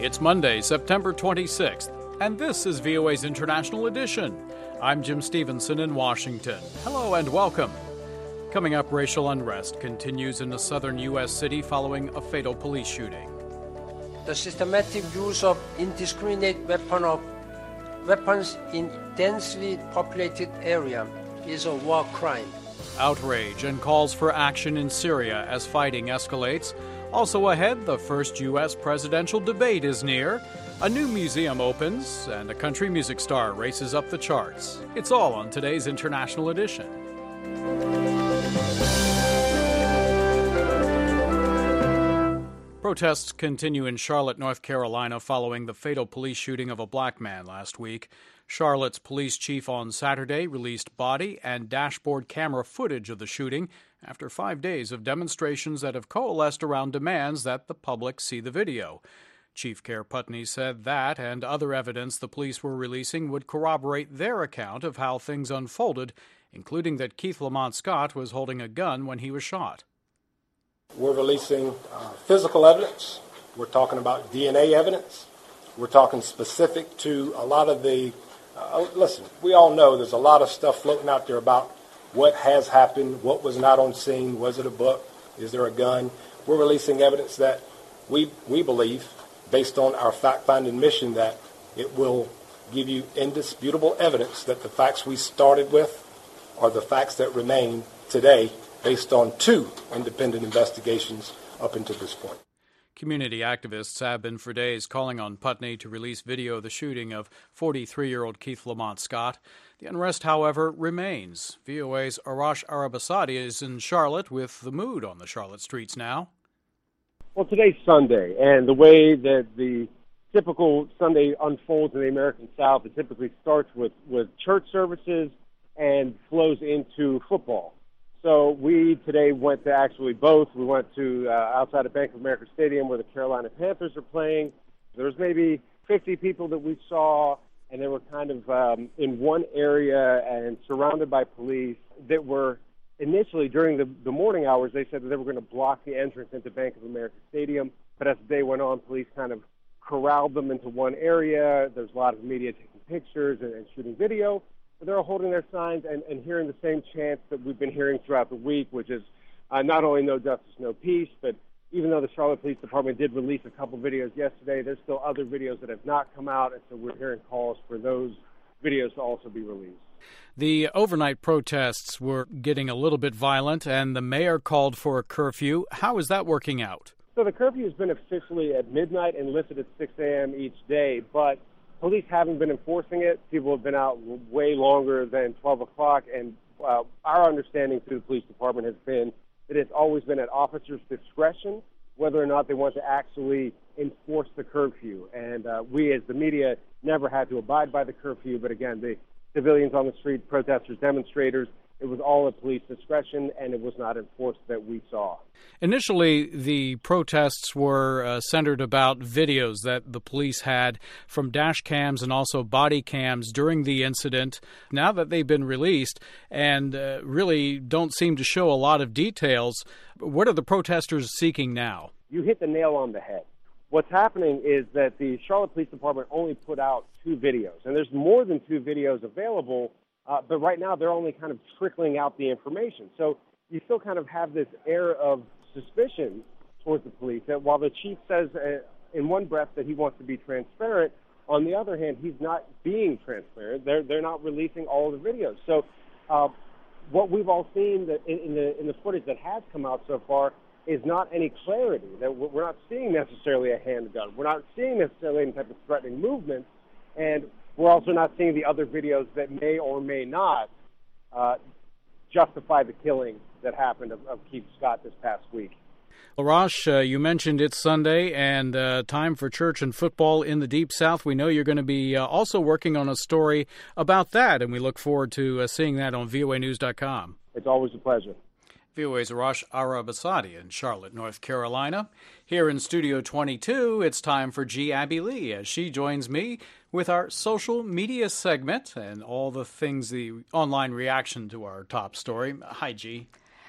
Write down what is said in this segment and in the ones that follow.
It's Monday, September 26th, and this is VOA's International Edition. I'm Jim Stevenson in Washington. Hello and welcome. Coming up, racial unrest continues in a southern U.S. city following a fatal police shooting. The systematic use of indiscriminate weapons in densely populated area is a war crime. Outrage and calls for action in Syria as fighting escalates. Also ahead, the first U.S. presidential debate is near. A new museum opens, and a country music star races up the charts. It's all on today's International Edition. Protests continue in Charlotte, North Carolina, following the fatal police shooting of a black man last week. Charlotte's police chief on Saturday released body and dashboard camera footage of the shooting after 5 days of demonstrations that have coalesced around demands that the public see the video. Chief Kerr Putney said that and other evidence the police were releasing would corroborate their account of how things unfolded, including that Keith Lamont Scott was holding a gun when he was shot. We're releasing physical evidence. We're talking about DNA evidence. We're talking specific to a lot of the, listen, we all know there's a lot of stuff floating out there about what has happened, what was not on scene, was it a book, is there a gun? We're releasing evidence that we believe, based on our fact-finding mission, that it will give you indisputable evidence that the facts we started with are the facts that remain today, based on 2 independent investigations up until this point. Community activists have been for days calling on Putney to release video of the shooting of 43-year-old Keith Lamont Scott. The unrest, however, remains. VOA's Arash Arabasadi is in Charlotte with the mood on the Charlotte streets now. Well, today's Sunday, and the way that the typical Sunday unfolds in the American South, it typically starts with church services and flows into football. So we today went to actually both. We went to outside of Bank of America Stadium where the Carolina Panthers are playing. There was maybe 50 people that we saw, and they were kind of in one area and surrounded by police that were initially, during the morning hours, they said that they were going to block the entrance into Bank of America Stadium. But as the day went on, police kind of corralled them into one area. There's a lot of media taking pictures and shooting video. But they're all holding their signs and hearing the same chants that we've been hearing throughout the week, which is not only no justice, no peace, but even though the Charlotte Police Department did release a couple videos yesterday, there's still other videos that have not come out, and so we're hearing calls for those videos to also be released. The overnight protests were getting a little bit violent, and the mayor called for a curfew. How is that working out? So the curfew has been officially at midnight and lifted at 6 a.m. each day, but police haven't been enforcing it. People have been out way longer than 12 o'clock, and our understanding through the police department has been that it's always been at officers' discretion whether or not they want to actually enforce the curfew. And we, as the media, never had to abide by the curfew, but again, the civilians on the street, protesters, demonstrators, it was all at police discretion, and it was not enforced that we saw. Initially, the protests were centered about videos that the police had from dash cams and also body cams during the incident. Now that they've been released and really don't seem to show a lot of details, what are the protesters seeking now? You hit the nail on the head. What's happening is that the Charlotte Police Department only put out 2 videos, and there's more than 2 videos available. But right now, they're only kind of trickling out the information. So you still kind of have this air of suspicion towards the police that while the chief says in one breath that he wants to be transparent, on the other hand, he's not being transparent. They're not releasing all of the videos. So what we've all seen that in the footage that has come out so far is not any clarity. That we're not seeing necessarily a handgun. We're not seeing necessarily any type of threatening movement. And we're also not seeing the other videos that may or may not justify the killing that happened of Keith Scott this past week. Arash, you mentioned it's Sunday and time for church and football in the Deep South. We know you're going to be also working on a story about that, and we look forward to seeing that on voanews.com. It's always a pleasure. VOA's Arash Arabasadi in Charlotte, North Carolina. Here in Studio 22, it's time for G. Abby Lee as she joins me with our social media segment and all the things, the online reaction to our top story. Hi, G.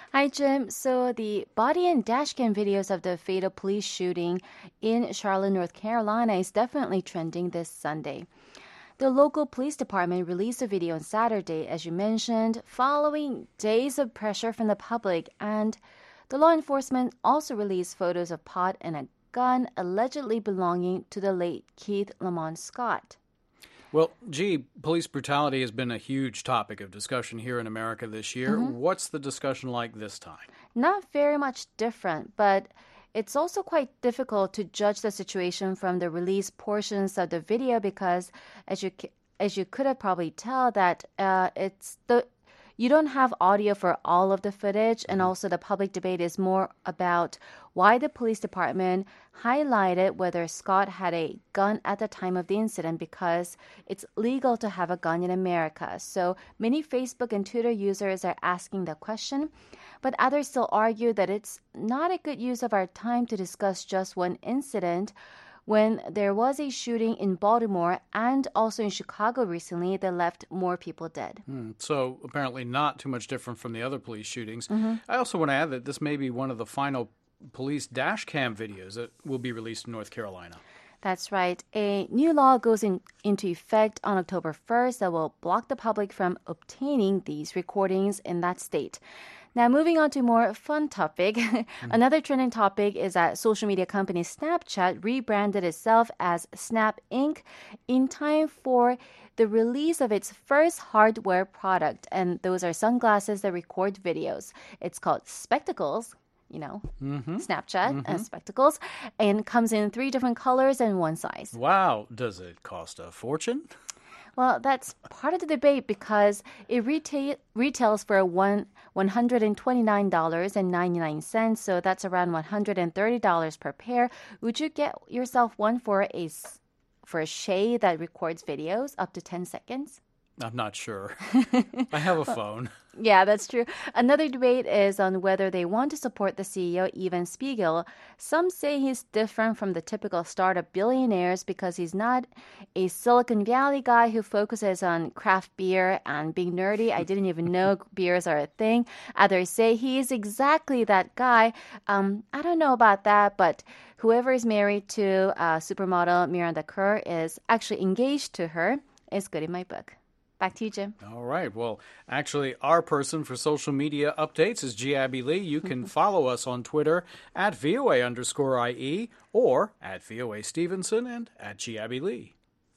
Hi, Jim. So the body and dashcam videos of the fatal police shooting in Charlotte, North Carolina is definitely trending this Sunday. The local police department released a video on Saturday, as you mentioned, following days of pressure from the public, and the law enforcement also released photos of pot and a gun allegedly belonging to the late Keith Lamont Scott. Well, police brutality has been a huge topic of discussion here in America this year. What's the discussion like this time? Not very much different, but it's also quite difficult to judge the situation from the released portions of the video because, as you could have probably tell, that you don't have audio for all of the footage, and also the public debate is more about why the police department highlighted whether Scott had a gun at the time of the incident because it's legal to have a gun in America. So many Facebook and Twitter users are asking the question, but others still argue that it's not a good use of our time to discuss just one incident when there was a shooting in Baltimore and also in Chicago recently that left more people dead. So apparently not too much different from the other police shootings. I also want to add that this may be one of the final police dash cam videos that will be released in North Carolina. That's right. A new law goes into effect on October 1st that will block the public from obtaining these recordings in that state. Now, moving on to a more fun topic. Another trending topic is that social media company Snapchat rebranded itself as Snap Inc. in time for the release of its first hardware product. And those are sunglasses that record videos. It's called Spectacles. Snapchat Spectacles, and comes in 3 different colors and 1 size. Wow. Does it cost a fortune? Well, that's part of the debate because it retails for $129.99, so that's around $130 per pair. Would you get yourself one for a shade that records videos up to 10 seconds? I'm not sure. I have a phone. Yeah, that's true. Another debate is on whether they want to support the CEO, Evan Spiegel. Some say he's different from the typical startup billionaires because he's not a Silicon Valley guy who focuses on craft beer and being nerdy. I didn't even know beers are a thing. Others say he is exactly that guy. I don't know about that, but whoever is married to supermodel Miranda Kerr is actually engaged to her is good in my book. Back to you, Jim. All right. Well, actually, our person for social media updates is G. Abby Lee. You can follow us on Twitter at @VOA_IE or at VOA Stevenson and at G. Abby Lee.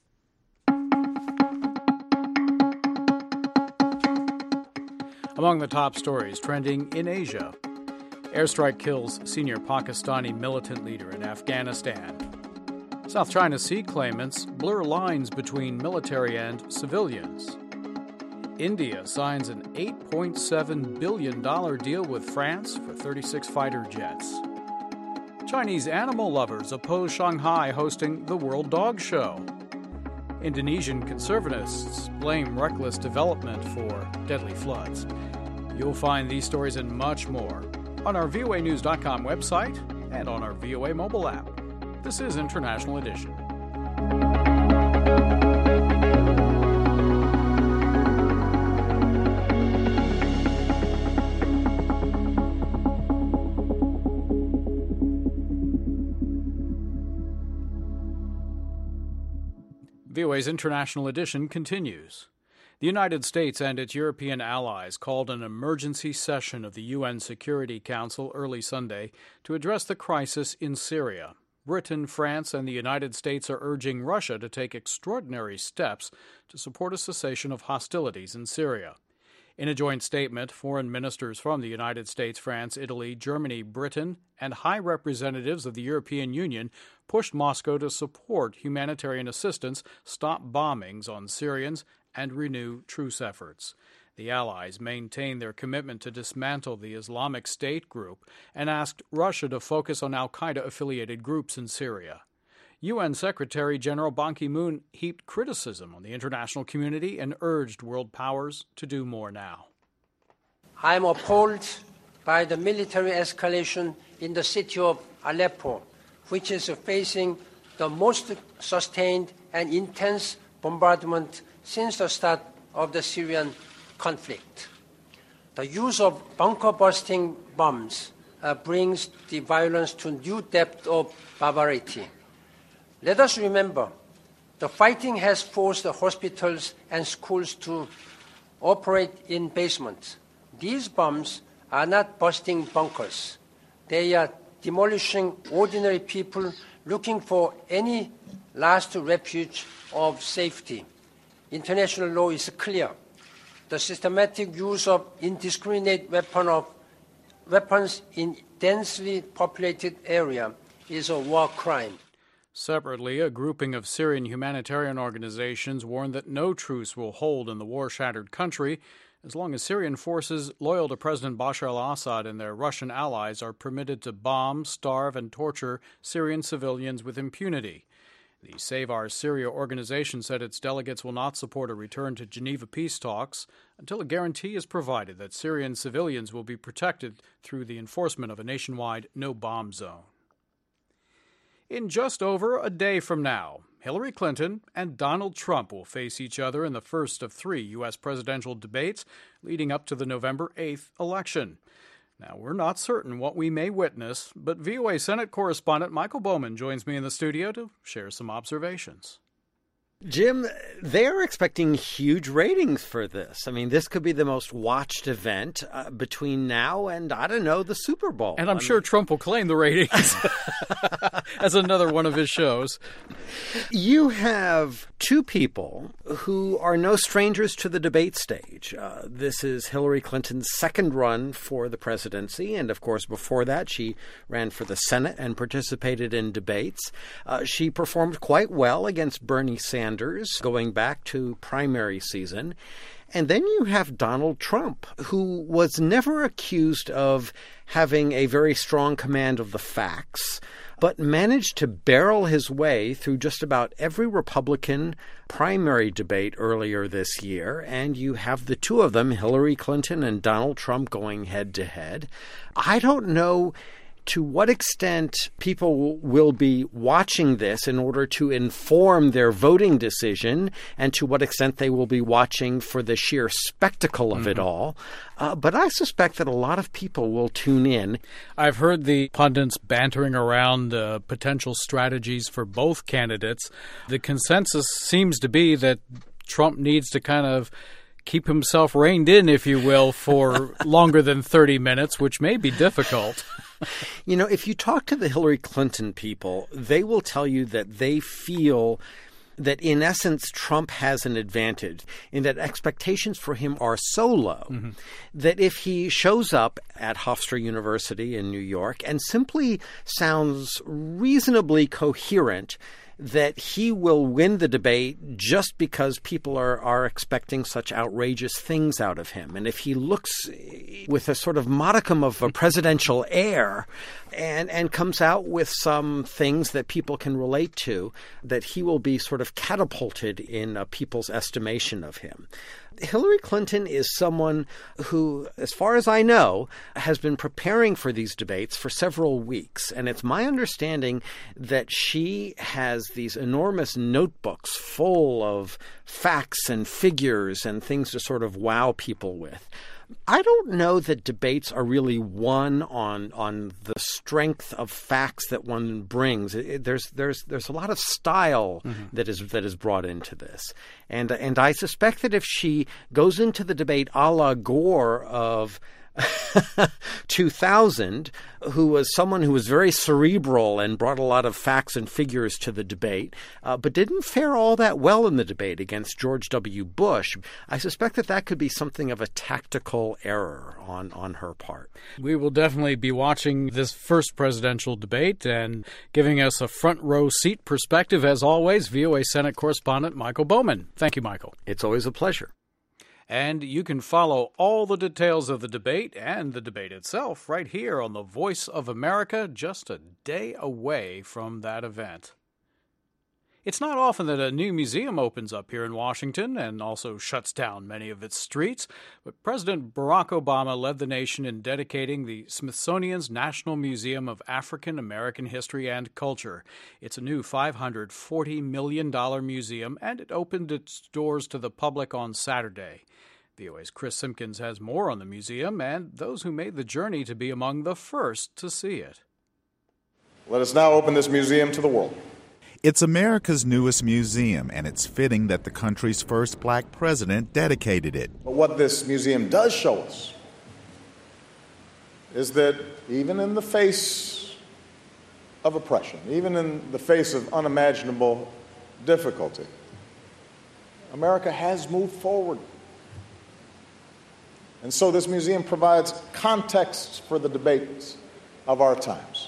Among the top stories trending in Asia, airstrike kills senior Pakistani militant leader in Afghanistan. South China Sea claimants blur lines between military and civilians. India signs an $8.7 billion deal with France for 36 fighter jets. Chinese animal lovers oppose Shanghai hosting the World Dog Show. Indonesian conservatists blame reckless development for deadly floods. You'll find these stories and much more on our voanews.com website and on our VOA mobile app. This is International Edition. VOA's International Edition continues. The United States and its European allies called an emergency session of the UN Security Council early Sunday to address the crisis in Syria. Britain, France, and the United States are urging Russia to take extraordinary steps to support a cessation of hostilities in Syria. In a joint statement, foreign ministers from the United States, France, Italy, Germany, Britain, and high representatives of the European Union pushed Moscow to support humanitarian assistance, stop bombings on Syrians, and renew truce efforts. The Allies maintained their commitment to dismantle the Islamic State group and asked Russia to focus on al-Qaeda-affiliated groups in Syria. UN Secretary General Ban Ki-moon heaped criticism on the international community and urged world powers to do more now. I am appalled by the military escalation in the city of Aleppo, which is facing the most sustained and intense bombardment since the start of the Syrian conflict. The use of bunker-busting bombs brings the violence to new depth of barbarity. Let us remember, the fighting has forced the hospitals and schools to operate in basements. These bombs are not busting bunkers. They are demolishing ordinary people looking for any last refuge of safety. International law is clear. The systematic use of indiscriminate weapons in densely populated area is a war crime. Separately, a grouping of Syrian humanitarian organizations warned that no truce will hold in the war-shattered country as long as Syrian forces loyal to President Bashar al-Assad and their Russian allies are permitted to bomb, starve, and torture Syrian civilians with impunity. The Save Our Syria organization said its delegates will not support a return to Geneva peace talks until a guarantee is provided that Syrian civilians will be protected through the enforcement of a nationwide no-bomb zone. In just over a day from now, Hillary Clinton and Donald Trump will face each other in the first of 3 U.S. presidential debates leading up to the November 8th election. Now, we're not certain what we may witness, but VOA Senate correspondent Michael Bowman joins me in the studio to share some observations. Jim, they're expecting huge ratings for this. I mean, this could be the most watched event between now and, I don't know, the Super Bowl. And I'm sure Trump will claim the ratings as another one of his shows. You have 2 people who are no strangers to the debate stage. This is Hillary Clinton's second run for the presidency. And, of course, before that, she ran for the Senate and participated in debates. She performed quite well against Bernie Sanders going back to primary season. And then you have Donald Trump, who was never accused of having a very strong command of the facts, but managed to barrel his way through just about every Republican primary debate earlier this year. And you have the 2 of them, Hillary Clinton and Donald Trump, going head-to-head. I don't know to what extent people will be watching this in order to inform their voting decision, and to what extent they will be watching for the sheer spectacle of it all. But I suspect that a lot of people will tune in. I've heard the pundits bantering around potential strategies for both candidates. The consensus seems to be that Trump needs to kind of keep himself reined in, if you will, for longer than 30 minutes, which may be difficult. You know, if you talk to the Hillary Clinton people, they will tell you that they feel that, in essence, Trump has an advantage in that expectations for him are so low that if he shows up at Hofstra University in New York and simply sounds reasonably coherent, that he will win the debate just because people are expecting such outrageous things out of him. And if he looks with a sort of modicum of a presidential air and comes out with some things that people can relate to, that he will be sort of catapulted in people's estimation of him. Hillary Clinton is someone who, as far as I know, has been preparing for these debates for several weeks. And it's my understanding that she has these enormous notebooks full of facts and figures and things to sort of wow people with. I don't know that debates are really won on the strength of facts that one brings. There's a lot of style that is brought into this, and I suspect that if she goes into the debate a la Gore of 2000, who was someone who was very cerebral and brought a lot of facts and figures to the debate, but didn't fare all that well in the debate against George W. Bush, I suspect that could be something of a tactical error on her part. We will definitely be watching this first presidential debate and giving us a front row seat perspective, as always, VOA Senate correspondent Michael Bowman. Thank you, Michael. It's always a pleasure. And you can follow all the details of the debate and the debate itself right here on the Voice of America, just a day away from that event. It's not often that a new museum opens up here in Washington and also shuts down many of its streets, but President Barack Obama led the nation in dedicating the Smithsonian's National Museum of African American History and Culture. It's a new $540 million museum, and it opened its doors to the public on Saturday. VOA's Chris Simpkins has more on the museum and those who made the journey to be among the first to see it. Let us now open this museum to the world. It's America's newest museum, and it's fitting that the country's first black president dedicated it. But what this museum does show us is that even in the face of oppression, even in the face of unimaginable difficulty, America has moved forward. And so this museum provides context for the debates of our times.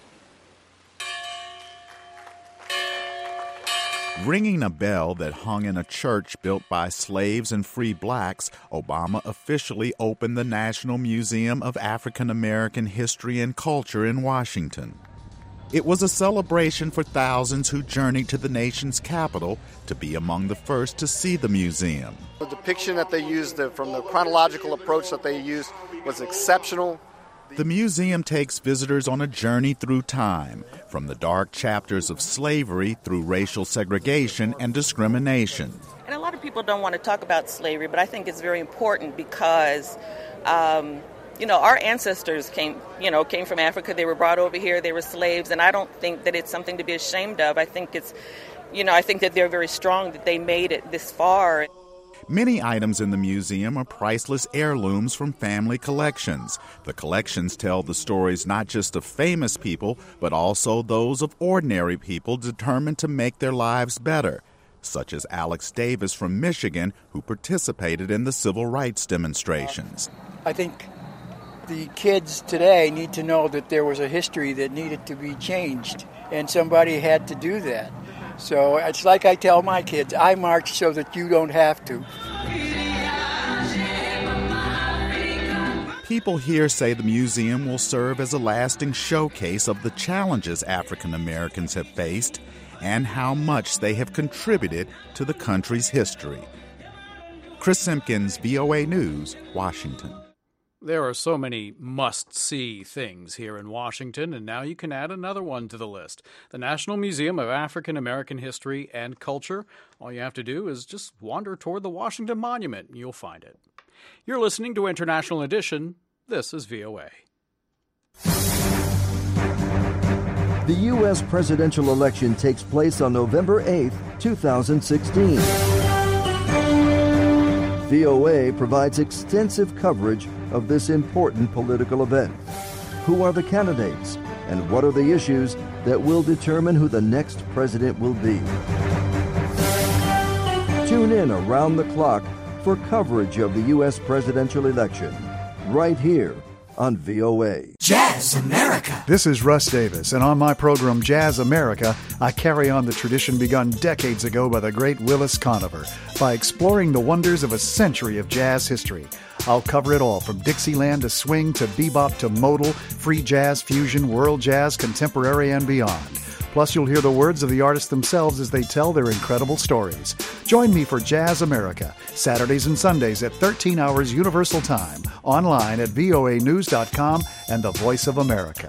Ringing a bell that hung in a church built by slaves and free blacks, Obama officially opened the National Museum of African American History and Culture in Washington. It was a celebration for thousands who journeyed to the nation's capital to be among the first to see the museum. The depiction that they used, from the chronological approach that they used, was exceptional. The museum takes visitors on a journey through time, from the dark chapters of slavery through racial segregation and discrimination. And a lot of people don't want to talk about slavery, but I think it's very important because, our ancestors came from Africa. They were brought over here. They were slaves, and I don't think that it's something to be ashamed of. I think I think that they're very strong that they made it this far. Many items in the museum are priceless heirlooms from family collections. The collections tell the stories not just of famous people, but also those of ordinary people determined to make their lives better, such as Alex Davis from Michigan, who participated in the civil rights demonstrations. I think the kids today need to know that there was a history that needed to be changed, and somebody had to do that. So it's like I tell my kids, I march so that you don't have to. People here say the museum will serve as a lasting showcase of the challenges African Americans have faced and how much they have contributed to the country's history. Chris Simpkins, VOA News, Washington. There are so many must-see things here in Washington, and now you can add another one to the list. The National Museum of African American History and Culture. All you have to do is just wander toward the Washington Monument, and you'll find it. You're listening to International Edition. This is VOA. The U.S. presidential election takes place on November 8, 2016. VOA provides extensive coverage of this important political event. Who are the candidates, and what are the issues that will determine who the next president will be? Tune in around the clock for coverage of the U.S. presidential election, right here on VOA. Jazz America. This is Russ Davis, and on my program Jazz America, I carry on the tradition begun decades ago by the great Willis Conover by exploring the wonders of a century of jazz history. I'll cover it all, from Dixieland to swing to bebop to modal, free jazz, fusion, world jazz, contemporary, and beyond. Plus, you'll hear the words of the artists themselves as they tell their incredible stories. Join me for Jazz America, Saturdays and Sundays at 13 hours Universal Time, online at voanews.com and the Voice of America.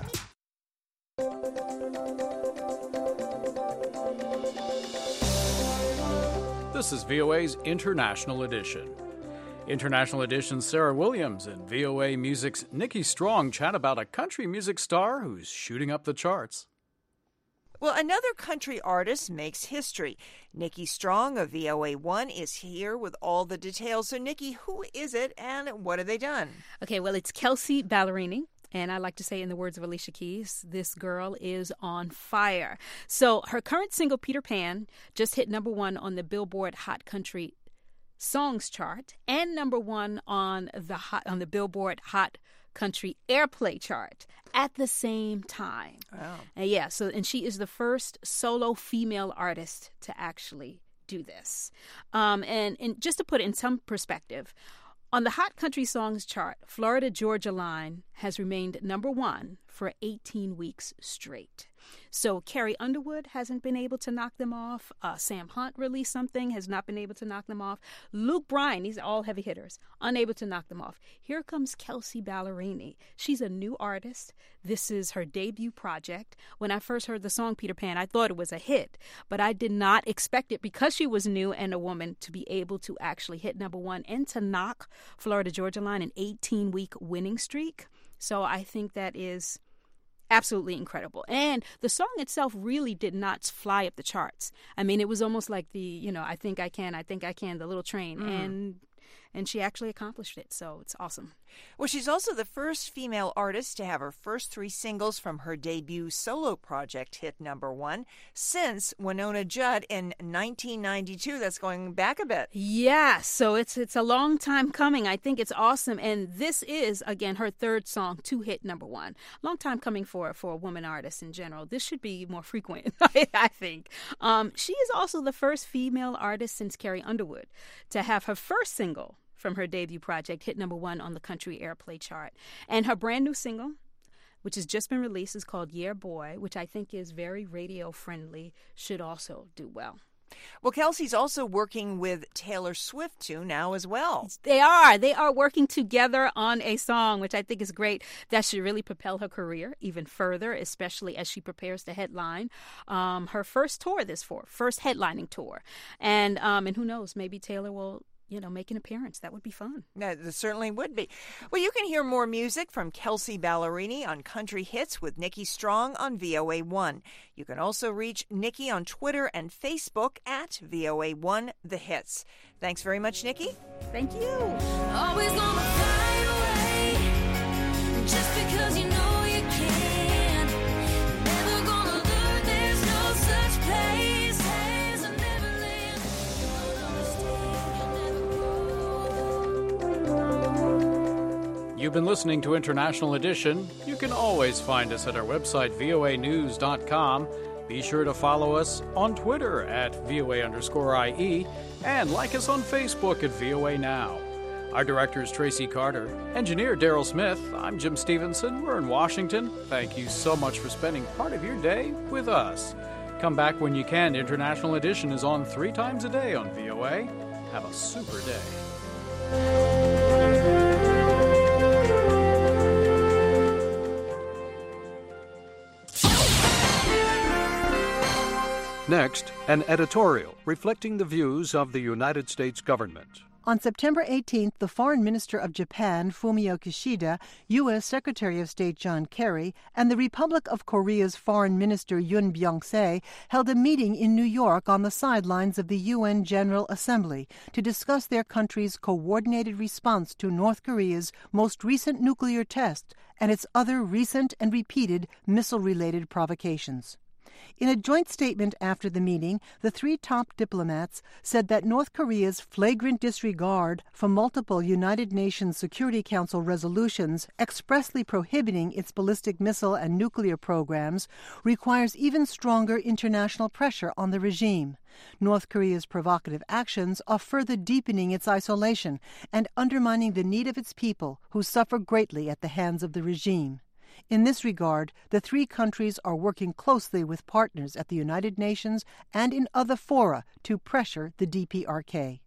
This is VOA's International Edition. International Edition's Sarah Williams and VOA Music's Nikki Strong chat about a country music star who's shooting up the charts. Well, another country artist makes history. Nikki Strong of VOA1 is here with all the details. So, Nikki, who is it and what have they done? Okay, well, it's Kelsea Ballerini. And I like to say, in the words of Alicia Keys, this girl is on fire. So her current single, Peter Pan, just hit #1 on the Billboard Hot Country Songs chart and #1 on the Billboard Hot Country Airplay chart at the same time. Wow. And she is the first solo female artist to actually do this. And just to put it in some perspective, on the Hot Country Songs chart, Florida Georgia Line has remained #1 for 18 weeks straight. So Carrie Underwood hasn't been able to knock them off. Sam Hunt released something, has not been able to knock them off. Luke Bryan, these are all heavy hitters, unable to knock them off. Here comes Kelsea Ballerini. She's a new artist. This is her debut project. When I first heard the song Peter Pan, I thought it was a hit, but I did not expect it, because she was new and a woman, to be able to actually hit number one and to knock Florida Georgia Line an 18-week winning streak. So I think that is absolutely incredible. And the song itself really did not fly up the charts. I mean, it was almost like the, I think I can, the little train. And she actually accomplished it, so it's awesome. Well, she's also the first female artist to have her first 3 singles from her debut solo project hit number one since Wynonna Judd in 1992. That's going back a bit. Yeah, so it's a long time coming. I think it's awesome. And this is, again, her third song to hit number one. Long time coming for a woman artist in general. This should be more frequent, I think. She is also the first female artist since Carrie Underwood to have her first single from her debut project hit number one on the country airplay chart. And her brand new single, which has just been released, is called Yeah Boy, which I think is very radio friendly, should also do well. Well, Kelsey's also working with Taylor Swift, too, now as well. They are working together on a song, which I think is great. That should really propel her career even further, especially as she prepares to headline her first headlining tour. And who knows, maybe Taylor will make an appearance. That would be fun. That certainly would be. Well, you can hear more music from Kelsea Ballerini on Country Hits with Nikki Strong on VOA1. You can also reach Nikki on Twitter and Facebook at VOA1 The Hits. Thanks very much, Nikki. Thank you. Always gonna fly away just because you know you can. Never gonna learn there's no such place as a Neverland. You've been listening to International Edition. You can always find us at our website, voanews.com. Be sure to follow us on Twitter at VOA_IE and like us on Facebook at VOA Now. Our director is Tracy Carter. Engineer Daryl Smith. I'm Jim Stevenson. We're in Washington. Thank you so much for spending part of your day with us. Come back when you can. International Edition is on 3 times a day on VOA. Have a super day. Next, an editorial reflecting the views of the United States government. On September 18th, the Foreign Minister of Japan, Fumio Kishida, U.S. Secretary of State John Kerry, and the Republic of Korea's Foreign Minister Yoon Byung-se held a meeting in New York on the sidelines of the UN General Assembly to discuss their country's coordinated response to North Korea's most recent nuclear test and its other recent and repeated missile-related provocations. In a joint statement after the meeting, the 3 top diplomats said that North Korea's flagrant disregard for multiple United Nations Security Council resolutions expressly prohibiting its ballistic missile and nuclear programs requires even stronger international pressure on the regime. North Korea's provocative actions are further deepening its isolation and undermining the need of its people, who suffer greatly at the hands of the regime. In this regard, the 3 countries are working closely with partners at the United Nations and in other fora to pressure the DPRK.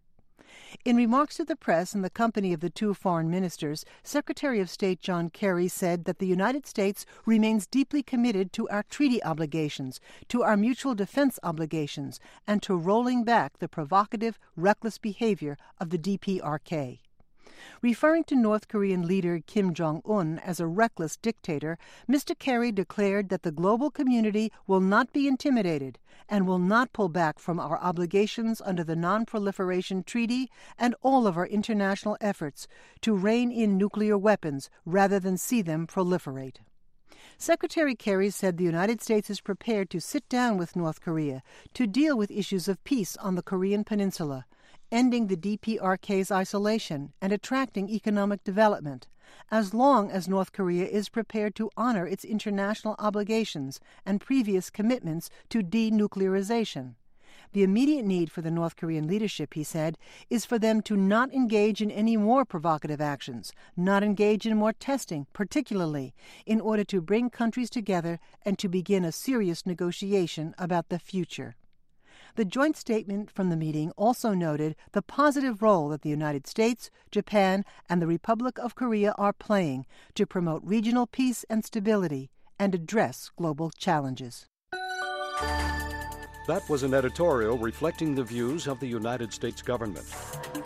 In remarks to the press in the company of the 2 foreign ministers, Secretary of State John Kerry said that the United States remains deeply committed to our treaty obligations, to our mutual defense obligations, and to rolling back the provocative, reckless behavior of the DPRK. Referring to North Korean leader Kim Jong-un as a reckless dictator, Mr. Kerry declared that the global community will not be intimidated and will not pull back from our obligations under the Non-Proliferation Treaty and all of our international efforts to rein in nuclear weapons rather than see them proliferate. Secretary Kerry said the United States is prepared to sit down with North Korea to deal with issues of peace on the Korean Peninsula, ending the DPRK's isolation and attracting economic development, as long as North Korea is prepared to honor its international obligations and previous commitments to denuclearization. The immediate need for the North Korean leadership, he said, is for them to not engage in any more provocative actions, not engage in more testing, particularly in order to bring countries together and to begin a serious negotiation about the future. The joint statement from the meeting also noted the positive role that the United States, Japan, and the Republic of Korea are playing to promote regional peace and stability and address global challenges. That was an editorial reflecting the views of the United States government.